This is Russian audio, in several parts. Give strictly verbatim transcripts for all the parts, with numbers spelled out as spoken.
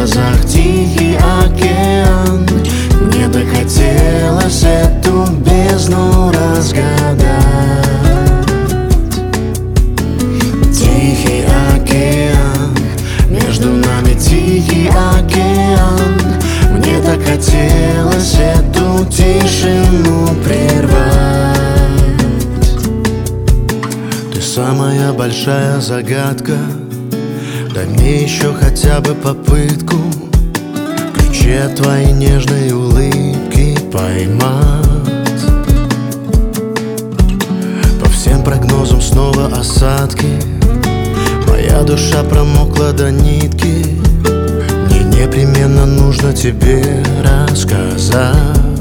глазах тихий океан. Мне бы хотелось эту бездну разгадать. Тихий океан, между нами тихий океан. Мне так хотелось эту тишину прервать. Ты самая большая загадка, дай мне еще хотя бы попытку в ключе твои нежные улыбки поймать. По всем прогнозам снова осадки, моя душа промокла до нитки. Мне непременно нужно тебе рассказать,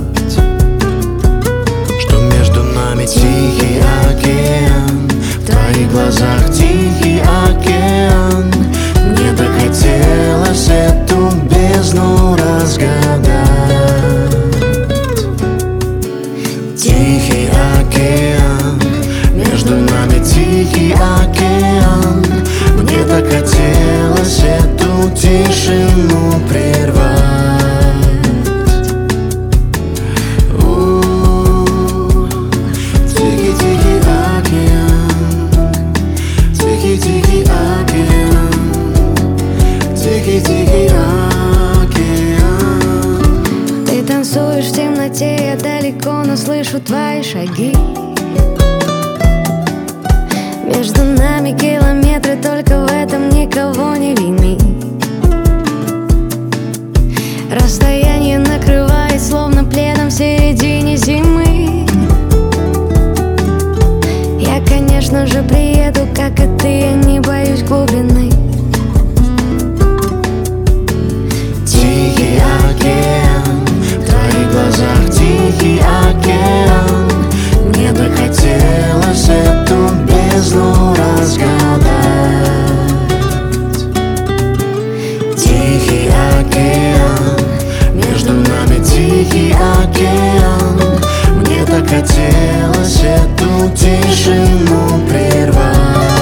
что между нами тихий океан, в твоих глазах тихий океан. Мне бы хотелось эту бездну разгадать. Тихий океан, между нами тихий океан. Мне так хотелось эту тишину прервать. Тихий-тихий океан, тихий-тихий океан, тихий-тихий океан. Ты танцуешь в темноте, я далеко, но слышу твои шаги. Между нами километры, только в этом никого не вини. Расстояние накрывает, словно пледом в середине зимы. Я, конечно же, приеду, как и ты, я не боюсь глубины. Тихий океан, в твоих глазах тихий океан. Мне бы хотелось эту бездну разгадать. Тихий океан, между нами тихий океан. Мне так хотелось эту тишину прервать.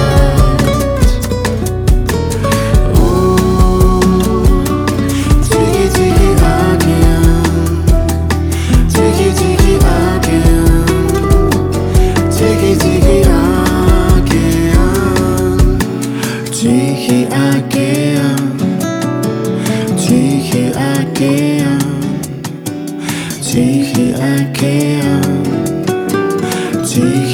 Тихий-тихий океан, тихий-тихий океан, тихий-тихий океан. Тихий океан, тихий океан, тихий океан, тихий.